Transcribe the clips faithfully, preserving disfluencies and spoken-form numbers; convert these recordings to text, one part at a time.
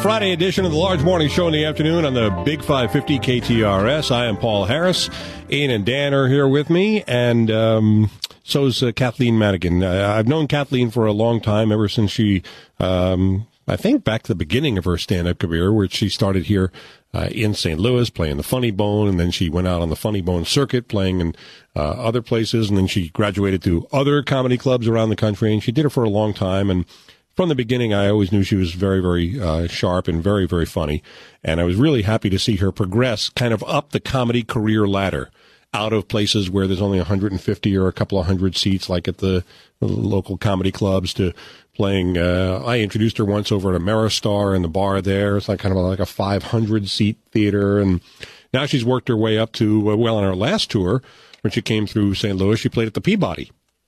Friday edition of the Large Morning Show in the afternoon on the Big five fifty K T R S. I am Paul Harris. Ian and Dan are here with me, and um, so is uh, Kathleen Madigan. Uh, I've known Kathleen for a long time, ever since she, um, I think back to the beginning of her stand-up career, where she started here uh, in Saint Louis playing the Funny Bone, and then she went out on the Funny Bone circuit playing in uh, other places, and then she graduated to other comedy clubs around the country, and she did it for a long time. And from the beginning, I always knew she was very, very uh, sharp and very, very funny. And I was really happy to see her progress kind of up the comedy career ladder, out of places where there's only one hundred fifty or a couple of hundred seats, like at the, the local comedy clubs, to playing. Uh, I introduced her once over at Ameristar in the bar there. It's like kind of like a five hundred seat theater. And now she's worked her way up to, uh, well, on her last tour, when she came through Saint Louis, she played at the Peabody,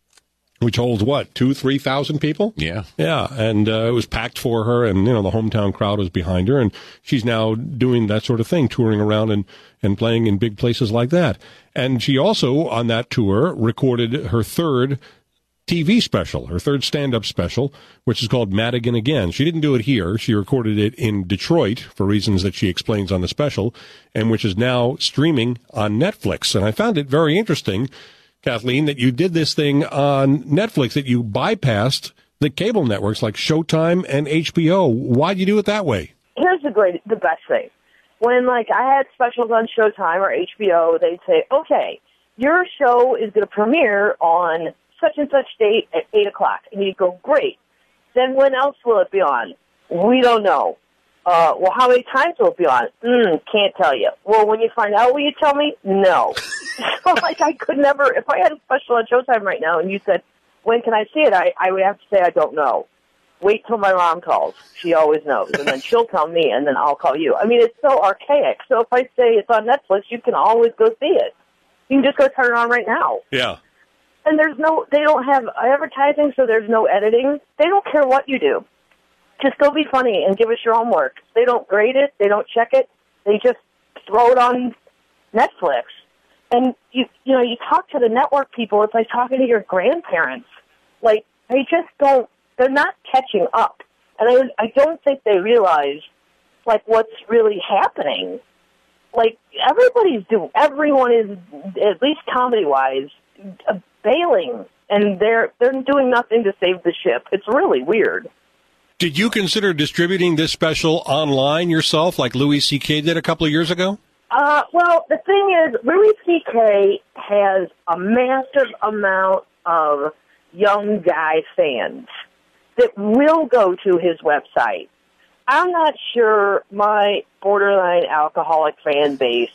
which holds, what, two, three thousand people? Yeah. Yeah, and uh, it was packed for her, and, you know, the hometown crowd was behind her, and she's now doing that sort of thing, touring around and, and playing in big places like that. And she also, on that tour, recorded her third T V special, her third stand-up special, which is called Madigan Again. She didn't do it here. She recorded it in Detroit for reasons that she explains on the special, and which is now streaming on Netflix. And I found it very interesting, Kathleen, that you did this thing on Netflix, that you bypassed the cable networks like Showtime and H B O. Why'd you do it that way? Here's the great, the best thing. When, like, I had specials on Showtime or H B O, they'd say, okay, your show is going to premiere on such and such date at eight o'clock. And you'd go, great. Then when else will it be on? We don't know. Uh, well, how many times will it be on? Mm, can't tell you. Well, when you find out, will you tell me? No. So, like, I could never, if I had a special on Showtime right now and you said, when can I see it? I, I would have to say, I don't know. Wait till my mom calls. She always knows. And then she'll tell me, and then I'll call you. I mean, it's so archaic. So if I say it's on Netflix, you can always go see it. You can just go turn it on right now. Yeah. And there's no, they don't have advertising, so there's no editing. They don't care what you do. Just go be funny and give us your homework. They don't grade it. They don't check it. They just throw it on Netflix. And, you you know, you talk to the network people, it's like talking to your grandparents. Like, they just don't, they're not catching up. And I, I don't think they realize, like, what's really happening. Like, everybody's doing, everyone is, at least comedy-wise, uh, bailing. And they're they're doing nothing to save the ship. It's really weird. Did you consider distributing this special online yourself, like Louis C K did a couple of years ago? Uh, well, the thing is, Louis C K has a massive amount of young guy fans that will go to his website. I'm not sure my borderline alcoholic fan base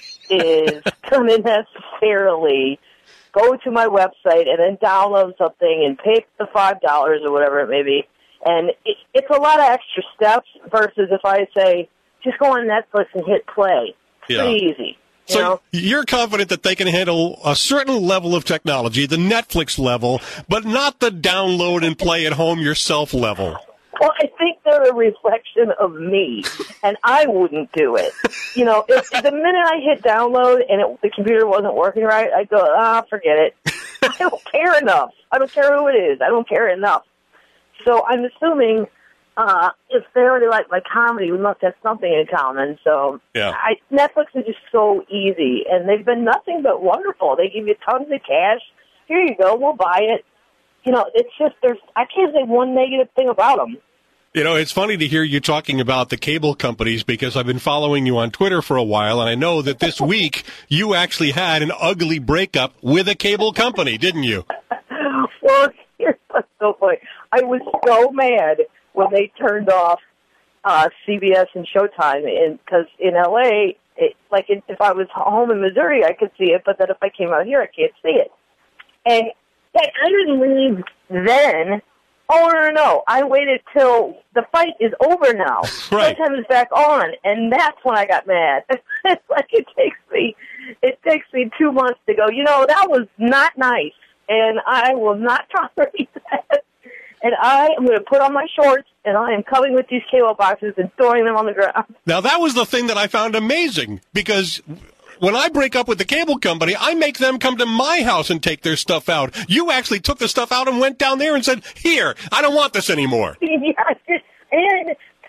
is going to necessarily go to my website and then download something and pay the five dollars or whatever it may be. And it, it's a lot of extra steps versus if I say, just go on Netflix and hit play. It's Yeah. pretty easy. You So know? you're confident that they can handle a certain level of technology, the Netflix level, but not the download and play at home yourself level. Well, I think they're a reflection of me, and I wouldn't do it. You know, if, the minute I hit download and it, the computer wasn't working right, I'd go, ah, forget it. I don't care enough. I don't care who it is. I don't care enough. So I'm assuming uh, if they already like my comedy, we must have something in common. So Yeah. I, Netflix is just so easy, and they've been nothing but wonderful. They give you tons of cash. Here you go. We'll buy it. You know, it's just there's. I can't say one negative thing about them. You know, it's funny to hear you talking about the cable companies because I've been following you on Twitter for a while, and I know that this week you actually had an ugly breakup with a cable company, didn't you? Well, here's what's so funny. I was so mad when they turned off uh, C B S and Showtime, because in L A, it, like it, if I was home in Missouri, I could see it, but then if I came out here, I can't see it. And like, I didn't leave then. Oh, no, no, no. I waited till the fight is over now. Right. Showtime is back on, and that's when I got mad. It's like it takes me, it takes me two months to go, you know, that was not nice, and I will not tolerate that. And I am going to put on my shorts, and I am coming with these cable boxes and throwing them on the ground. Now, that was the thing that I found amazing because when I break up with the cable company, I make them come to my house and take their stuff out. You actually took the stuff out and went down there and said, here, I don't want this anymore. Yeah, and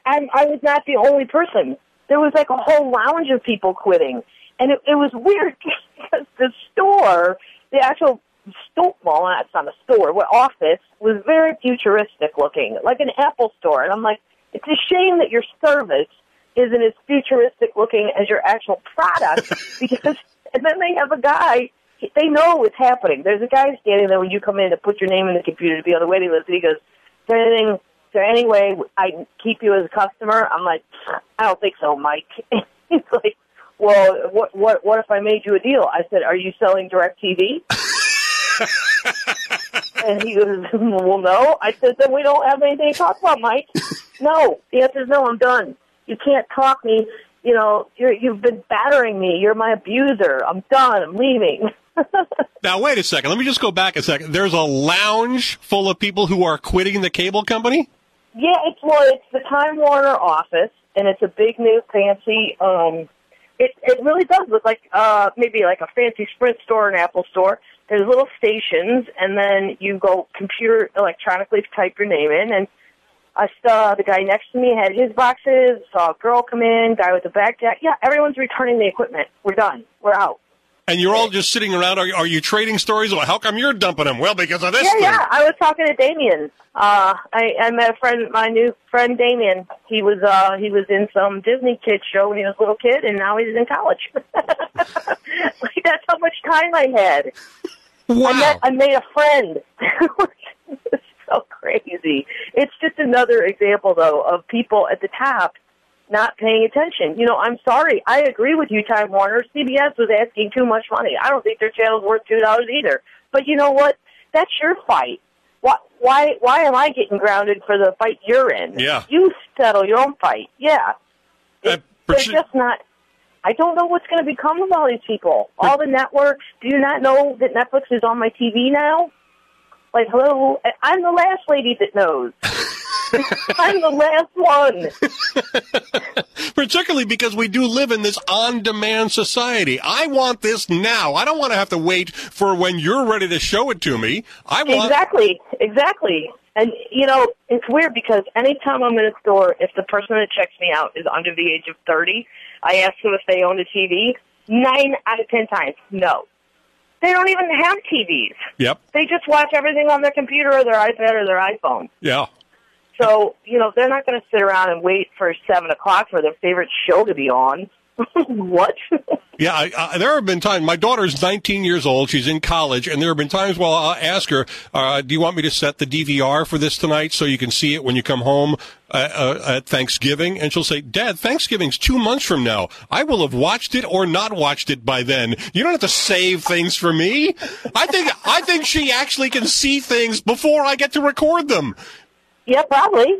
I, I was not the only person. There was like a whole lounge of people quitting. And it, it was weird because the store, the actual store, well, that's not a store, what office was very futuristic looking, like an Apple store. And I'm like, it's a shame that your service isn't as futuristic looking as your actual product because, and then they have a guy, they know what's happening. There's a guy standing there when you come in to put your name in the computer to be on the waiting list, and he goes, is there anything, is there any way I can keep you as a customer? I'm like, I don't think so, Mike. He's like, well, what, what, what if I made you a deal? I said, are you selling DirecTV? And he goes, well, no. I said, then we don't have anything to talk about, Mike. No. The answer is no, I'm done. You can't talk me. You know, you're, you've been battering me. You're my abuser. I'm done. I'm leaving. Now, wait a second. Let me just go back a second. There's a lounge full of people who are quitting the cable company? Yeah, it's, well, it's the Time Warner office, and it's a big, new, fancy, um, it, it really does look like uh, maybe like a fancy Sprint store or an Apple store. There's little stations, and then you go computer electronically type your name in, and I saw the guy next to me had his boxes, saw a girl come in, guy with the backpack. Yeah, everyone's returning the equipment. We're done. We're out. And you're all just sitting around. Are, are you trading stories? Well, how come you're dumping them? Well, because of this Yeah, thing. yeah. I was talking to Damien. Uh, I, I met a friend, my new friend Damien. He was uh, he was in some Disney Kids show when he was a little kid, and now he's in college. Like, that's how much time I had. Wow. I, met, I made a friend. It's so crazy. It's just another example, though, of people at the top not paying attention. You know, I'm sorry. I agree with you, Time Warner. C B S was asking too much money. I don't think their channel's worth two dollars either. But you know what? That's your fight. Why, why, why am I getting grounded for the fight you're in? Yeah. You settle your own fight. Yeah. Uh, It, they're just not... I don't know what's going to become of all these people. All the networks. Do you not know that Netflix is on my T V now? Like, hello? I'm the last lady that knows. I'm the last one. Particularly because we do live in this on-demand society. I want this now. I don't want to have to wait for when you're ready to show it to me. I want Exactly, exactly. And, you know, it's weird because anytime I'm in a store, if the person that checks me out is under the age of thirty, I ask them if they own a T V. Nine out of ten times, no. They don't even have T Vs. Yep. They just watch everything on their computer or their iPad or their iPhone. Yeah. So, you know, they're not going to sit around and wait for seven o'clock for their favorite show to be on. What? Yeah, I, I, there have been times, my daughter's nineteen years old, she's in college, and there have been times where I'll ask her, uh, do you want me to set the D V R for this tonight so you can see it when you come home uh, uh, at Thanksgiving? And she'll say, Dad, Thanksgiving's two months from now. I will have watched it or not watched it by then. You don't have to save things for me. I think, I think she actually can see things before I get to record them. Yeah, probably.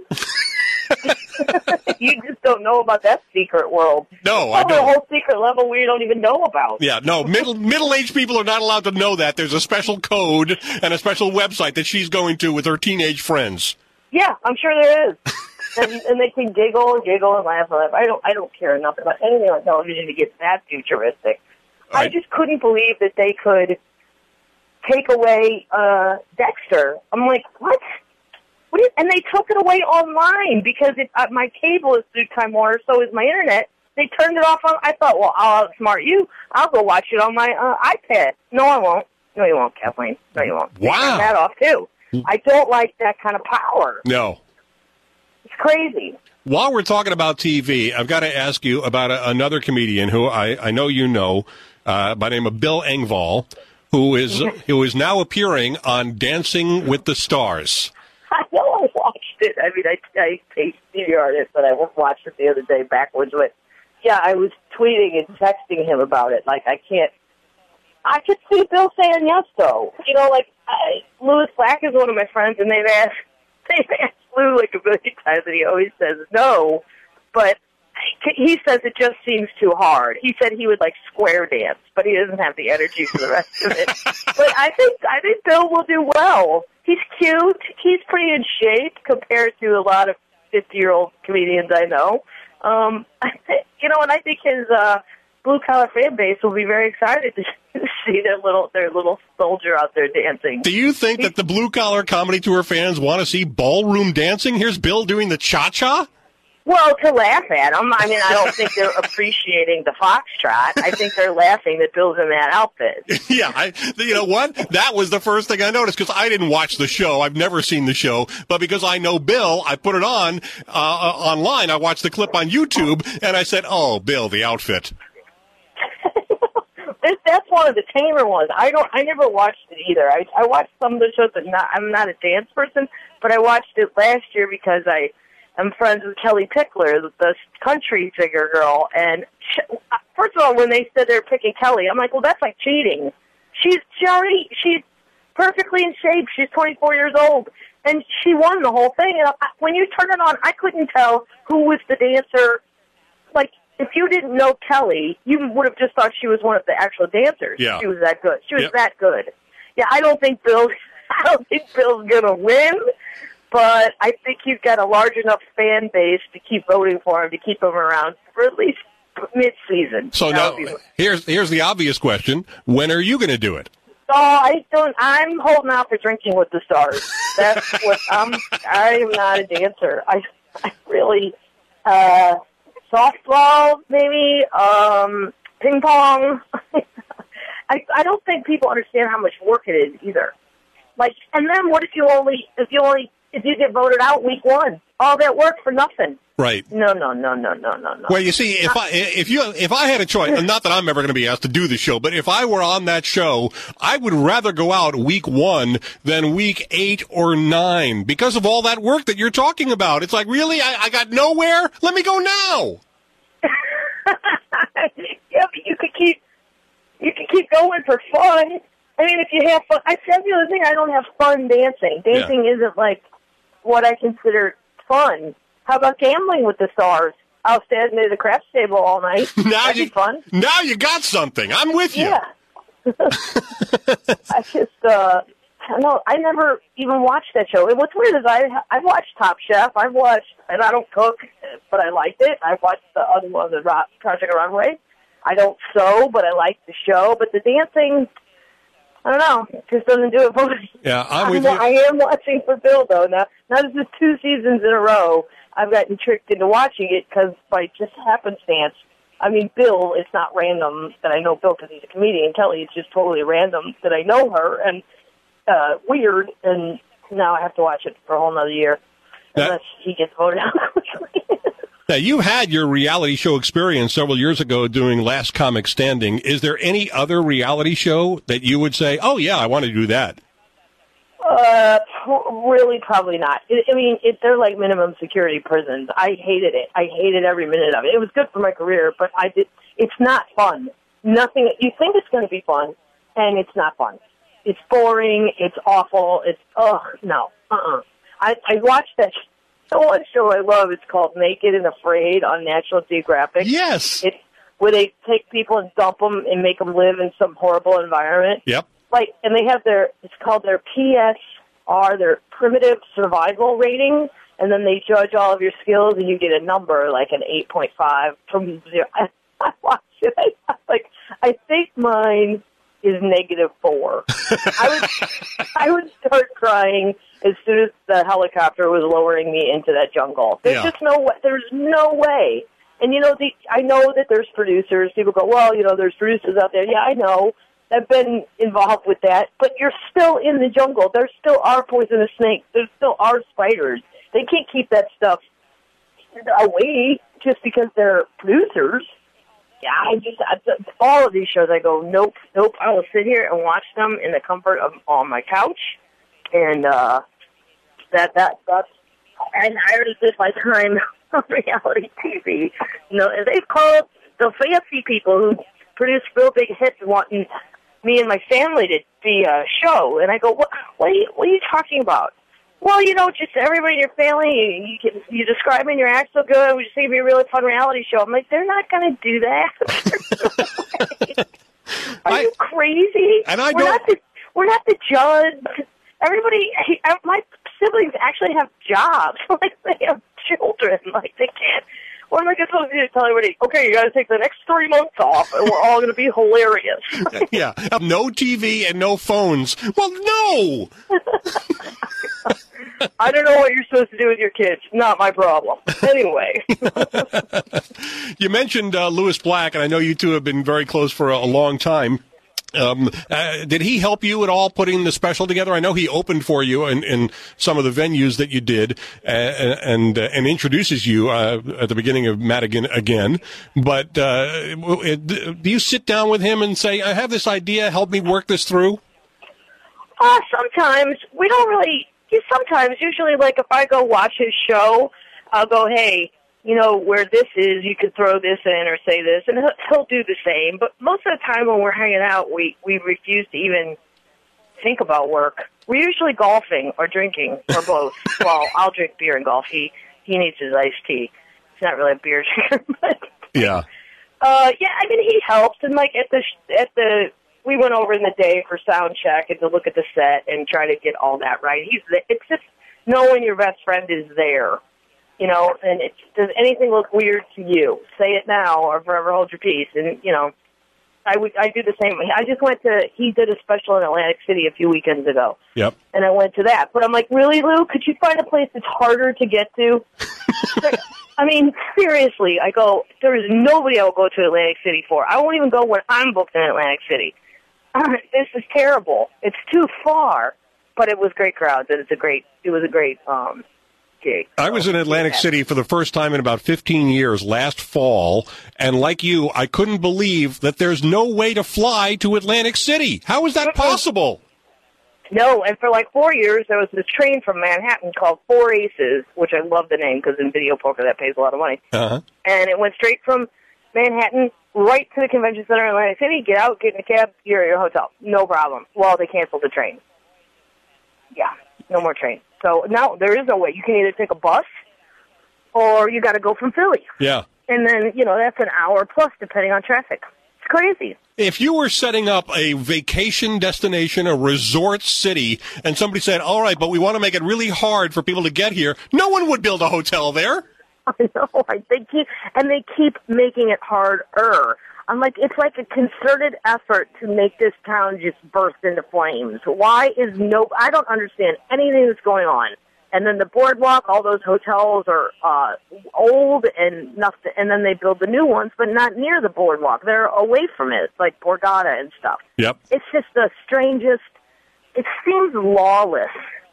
You just don't know about that secret world. No, I Probably don't. a whole secret level we don't even know about. Yeah, no, middle, middle-aged people are not allowed to know that. There's a special code and a special website that she's going to with her teenage friends. Yeah, I'm sure there is. and, and they can giggle and giggle and laugh and laugh. I don't, I don't care enough about anything on television to get that futuristic. I, I just couldn't believe that they could take away uh, Dexter. I'm like, what? What is, and they took it away online because it, uh, my cable is through Time Warner, so is my internet. They turned it off on. I thought, well, I'll outsmart you. I'll go watch it on my uh, iPad. No, I won't. No, you won't, Kathleen. No, you won't. Wow. They turned that off too. I don't like that kind of power. No. It's crazy. While we're talking about T V, I've got to ask you about a, another comedian who I, I know you know, uh, by the name of Bill Engvall, who is who is now appearing on Dancing with the Stars. I know I watched it. I mean, I, I hate D V R it, but I watched it the other day backwards. But, yeah, I was tweeting and texting him about it. Like, I can't... I could see Bill saying yes, though. You know, like, I, Louis Black is one of my friends, and they've asked, they've asked Lou like a billion times, and he always says no. But he says it just seems too hard. He said he would, like, square dance, but he doesn't have the energy for the rest of it. But I think I think Bill will do well. He's cute. He's pretty in shape compared to a lot of fifty-year-old comedians I know. Um, I th- you know, and I think his uh, blue-collar fan base will be very excited to see their little their little soldier out there dancing. Do you think that the blue-collar comedy tour fans want to see ballroom dancing? Here's Bill doing the cha-cha? Well, to laugh at them. I mean, I don't think they're appreciating the foxtrot. I think they're laughing that Bill's in that outfit. Yeah, I, you know what? That was the first thing I noticed because I didn't watch the show. I've never seen the show, but because I know Bill, I put it on uh, online. I watched the clip on YouTube, and I said, "Oh, Bill, the outfit." That's one of the tamer ones. I don't. I never watched it either. I, I watched some of the shows, but not. I'm not a dance person, but I watched it last year because I. I'm friends with Kelly Pickler, the country singer girl, and she, first of all, when they said they're picking Kelly, I'm like, well, that's like cheating. She's she already, she's perfectly in shape. She's twenty-four years old, and she won the whole thing. And I, when you turn it on, I couldn't tell who was the dancer. Like, if you didn't know Kelly, you would have just thought she was one of the actual dancers. Yeah. She was that good. She was yep. that good. Yeah, I don't think Bill. I don't think Bill's gonna win. But I think he's got a large enough fan base to keep voting for him, to keep him around for at least mid-season. So now, here's here's the obvious question: when are you going to do it? Oh, I don't. I'm holding out for Drinking with the Stars. That's what I'm. I am not a dancer. I, I really uh, softball, maybe um, ping pong. I I don't think people understand how much work it is either. Like, and then what if you only if you only if you get voted out week one? All that work for nothing. Right. No, no, no, no, no, no, no. Well, you see, if I if you if I had a choice, and not that I'm ever going to be asked to do the show, but if I were on that show, I would rather go out week one than week eight or nine because of all that work that you're talking about. It's like, really, I, I got nowhere. Let me go now. Yeah, but you could keep you could keep going for fun. I mean, if you have fun, I said the other thing. I don't have fun dancing. Dancing yeah. isn't like what I consider fun. How about gambling with the stars? I'll stand near the craps table all night. Now That'd you, be fun. Now you got something. I'm with you. Yeah. I just, uh, no, I never even watched that show. And what's weird is I, I've watched Top Chef. I've watched, and I don't cook, but I liked it. I've watched the other one, the Rock, Project Runway. I don't sew, but I like the show. But the dancing, I don't know, it just doesn't do it for me. Yeah, I'm with I'm, you. I am watching for Bill, though. Now, now this is two seasons in a row. I've gotten tricked into watching it because by just happenstance, I mean, Bill, it's not random that I know Bill because he's a comedian. Kelly, it's just totally random that I know her and uh, weird, and now I have to watch it for a whole nother year that, unless he gets voted out quickly. Now, you had your reality show experience several years ago doing Last Comic Standing. Is there any other reality show that you would say, oh, yeah, I want to do that? Uh, really, probably not. I mean, it, they're like minimum security prisons. I hated it. I hated every minute of it. It was good for my career, but I did. It's not fun. Nothing. You think it's going to be fun, and it's not fun. It's boring. It's awful. It's ugh. No. Uh-uh. I I watched that. The one show I love. It's called Naked and Afraid on National Geographic. Yes. It's where they take people and dump them and make them live in some horrible environment. Yep. Like, and they have their, it's called their P S R, their Primitive Survival Rating, and then they judge all of your skills, and you get a number, like an eight point five from zero. I, I watch it. I, like, I think mine is negative four. I would, I would start crying as soon as the helicopter was lowering me into that jungle. There's yeah. just no way. There's no way. And, you know, the, I know that there's producers. People go, well, you know, there's producers out there. Yeah, I know. I've been involved with that, but you're still in the jungle. There still are poisonous snakes. There still are spiders. They can't keep that stuff away just because they're producers. Yeah, I just, I, all of these shows, I go, nope, nope. I will sit here and watch them in the comfort of on my couch, and uh, that, that, that's, and I already did my time on reality T V. You know, and they've called the fancy people who produce real big hits wanting me and my family to be a show, and I go, what? What are you? What are you talking about? Well, you know, just everybody in your family. You, you, can, you describe me and your act so good. We just think it'd be a really fun reality show. I'm like, they're not going to do that. Are I, you crazy? And I we're don't. Not the, we're not the judge. Everybody, my siblings actually have jobs. Like they have children. Like they can't. What am I supposed to do? Tell everybody, okay, you got to take the next three months off, and we're all going to be hilarious. Yeah, no T V and no phones. Well, no. I don't know what you're supposed to do with your kids. Not my problem. Anyway. You mentioned uh, Lewis Black, and I know you two have been very close for a, a long time. Um, uh, did he help you at all putting the special together? I know he opened for you in, in some of the venues that you did, uh, and uh, and introduces you uh, at the beginning of Madigan again. But uh, do you sit down with him and say, "I have this idea. Help me work this through"? Uh, sometimes we don't really. Sometimes, usually, like if I go watch his show, I'll go, "Hey, you know, where this is, you could throw this in or say this," and he'll, he'll do the same. But most of the time when we're hanging out, we, we refuse to even think about work. We're usually golfing or drinking or both. Well, I'll drink beer and golf. He he needs his iced tea. He's not really a beer drinker, but yeah. Uh, yeah, I mean, he helps. And like at the at the we went over in the day for sound check and to look at the set and try to get all that right. He's it's just knowing your best friend is there. You know, and it, does anything look weird to you? Say it now or forever hold your peace. And, you know, I would I do the same. I just went to, he did a special in Atlantic City a few weekends ago. Yep. And I went to that. But I'm like, really, Lou? Could you find a place that's harder to get to? I mean, seriously, I go, there is nobody I will go to Atlantic City for. I won't even go when I'm booked in Atlantic City. This is terrible. It's too far. But it was great crowds, and it's a great, it was a great, um, gig. I was in Atlantic City for the first time in about fifteen years last fall, and like you, I couldn't believe that there's no way to fly to Atlantic City. How is that possible? No, and for like four years, there was this train from Manhattan called Four Aces, which I love the name because in video poker that pays a lot of money. Uh-huh. And it went straight from Manhattan right to the convention center in Atlantic City. Get out, get in a cab, you're at your hotel. No problem. Well, they canceled the train. Yeah, no more train. So now there is no way. You can either take a bus or you got to go from Philly. Yeah. And then, you know, that's an hour plus depending on traffic. It's crazy. If you were setting up a vacation destination, a resort city, and somebody said, all right, but we want to make it really hard for people to get here, no one would build a hotel there. I know. They keep, and they keep making it harder. I'm like, it's like a concerted effort to make this town just burst into flames. Why is no, I don't understand anything that's going on. And then the boardwalk, all those hotels are uh, old and nothing, and then they build the new ones, but not near the boardwalk. They're away from it, like Borgata and stuff. Yep. It's just the strangest, it seems lawless.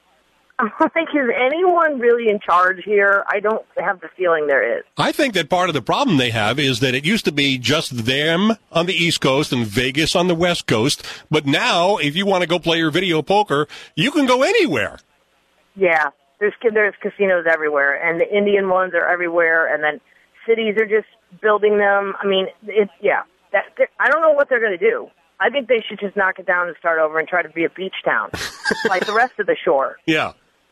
I'm like, is anyone really in charge here? I don't have the feeling there is. I think that part of the problem they have is that it used to be just them on the East Coast and Vegas on the West Coast, but now if you want to go play your video poker, you can go anywhere. Yeah, there's there's casinos everywhere, and the Indian ones are everywhere, and then cities are just building them. I mean, it's, yeah, that, I don't know what they're going to do. I think they should just knock it down and start over and try to be a beach town, like the rest of the shore. Yeah.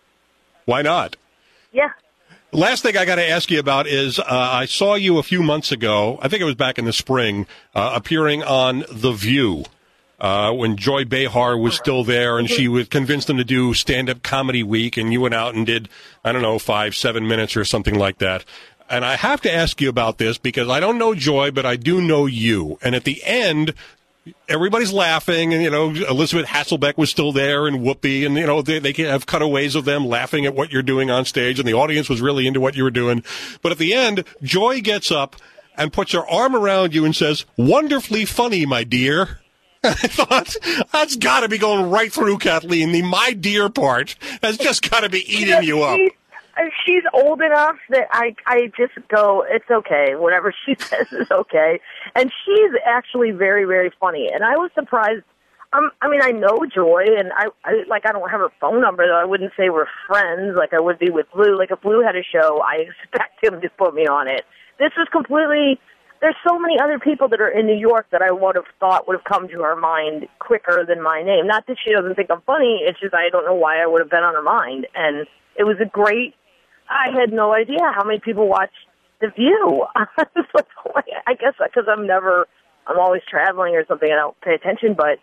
Why not? Yeah. Last thing I got to ask you about is uh, I saw you a few months ago, I think it was back in the spring, uh, appearing on The View uh, when Joy Behar was still there, and she was convinced them to do stand-up comedy week, and you went out and did, I don't know, five, seven minutes or something like that. And I have to ask you about this because I don't know Joy, but I do know you. And at the end, everybody's laughing, and, you know, Elizabeth Hasselbeck was still there, and Whoopi, and, you know, they, they can have cutaways of them laughing at what you're doing on stage, and the audience was really into what you were doing. But at the end, Joy gets up and puts her arm around you and says, "Wonderfully funny, my dear." I thought, that's got to be going right through Kathleen. The "my dear" part has just got to be eating you up. She's old enough that I I just go, it's okay. Whatever she says is okay. And she's actually very, very funny. And I was surprised. Um, I mean, I know Joy, and I, I like I don't have her phone number, though. I wouldn't say we're friends like I would be with Blue. Like if Blue had a show, I expect him to put me on it. This was completely. There's so many other people that are in New York that I would have thought would have come to her mind quicker than my name. Not that she doesn't think I'm funny. It's just I don't know why I would have been on her mind. And it was a great. I had no idea how many people watch The View. I was like, I guess because I'm never, I'm always traveling or something. I don't pay attention, but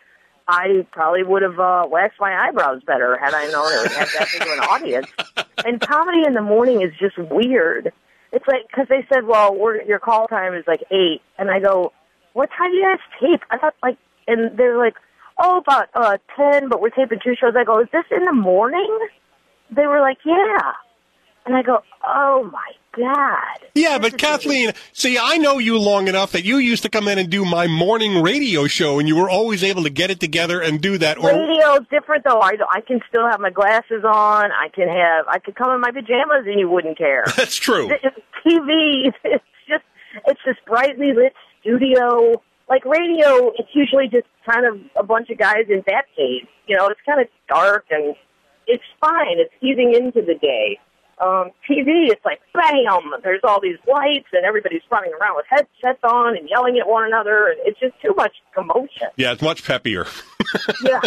I probably would have uh, waxed my eyebrows better had I known it would have that big of an audience. And comedy in the morning is just weird. It's like, because they said, well, we're, your call time is like eight. And I go, what time do you guys tape? I thought, like, and they're like, oh, about uh, ten, but we're taping two shows. I go, is this in the morning? they were like, yeah. And I go, oh, my God. Yeah, but Kathleen, see, I know you long enough that you used to come in and do my morning radio show, and you were always able to get it together and do that. Radio is different, though. I, I can still have my glasses on. I can have, I could come in my pajamas, and you wouldn't care. That's true. T V, it's just, it's this brightly lit studio. Like radio, it's usually just kind of a bunch of guys in bat caves. You know, it's kind of dark, and it's fine. It's easing into the day. Um, T V, it's like, bam, there's all these lights, and everybody's running around with headsets on and yelling at one another, and it's just too much commotion. Yeah, it's much peppier. Yeah.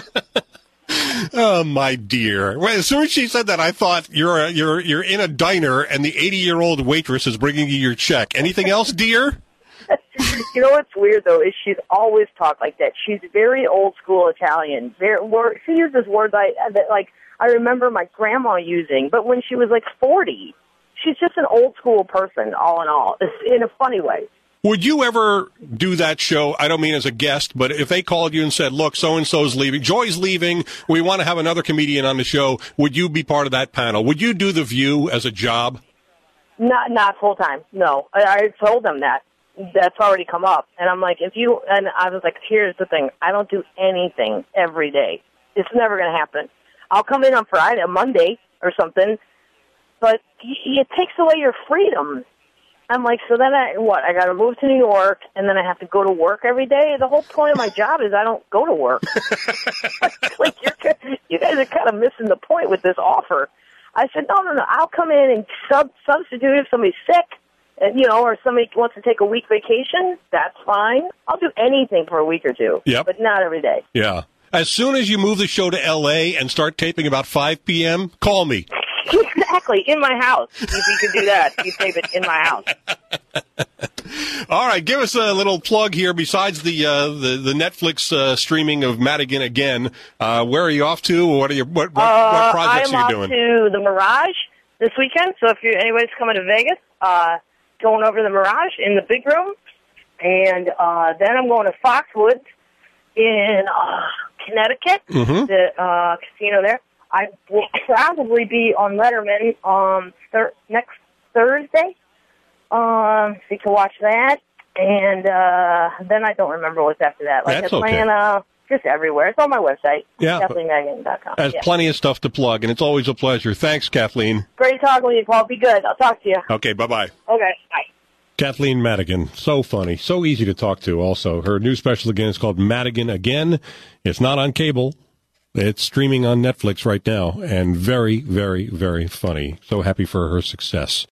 Oh, my dear. Well, as soon as she said that, I thought you're a, you're you're in a diner, and the eighty-year-old waitress is bringing you your check. Anything else, dear? You know what's weird, though, is she's always talked like that. She's very old-school Italian. Very, word, she uses words I, that, like, I remember my grandma using, but when she was like forty, she's just an old school person, all in all, in a funny way. Would you ever do that show? I don't mean as a guest, but if they called you and said, look, so-and-so's leaving, Joy's leaving, we want to have another comedian on the show, would you be part of that panel? Would you do The View as a job? Not not full time, no. I, I told them that. That's already come up. And I'm like, if you, and I was like, here's the thing, I don't do anything every day. It's never going to happen. I'll come in on Friday, Monday or something, but it takes away your freedom. I'm like, so then I, what, I got to move to New York, and then I have to go to work every day? The whole point of my job is I don't go to work. Like, you're, you guys are kind of missing the point with this offer. I said, no, no, no, I'll come in and sub substitute if somebody's sick, and, you know, or somebody wants to take a week vacation, that's fine. I'll do anything for a week or two, yep. But not every day. Yeah. As soon as you move the show to L A and start taping about five p.m., call me. Exactly, in my house. If you can do that, you tape it in my house. All right, give us a little plug here. Besides the uh, the, the Netflix uh, streaming of Madigan Again, uh, where are you off to? What are you? What, what, uh, what projects I'm are you doing? I'm off to the Mirage this weekend. So if you anybody's coming to Vegas, uh, going over the Mirage in the big room, and uh, then I'm going to Foxwoods in uh, Connecticut, mm-hmm. the uh, casino there. I will probably be on Letterman um, thir- next Thursday, um, so you can watch that. And uh, then I don't remember what's after that. Like That's Atlanta, okay. Just everywhere. It's on my website, yeah. Kathleen Madigan dot com. Has yeah. plenty of stuff to plug, and it's always a pleasure. Thanks, Kathleen. Great talking with you, Paul. Be good. I'll talk to you. Okay, bye-bye. Okay, bye. Kathleen Madigan, so funny, so easy to talk to also. Her new special again is called Madigan Again. It's not on cable. It's streaming on Netflix right now, and very, very, very funny. So happy for her success.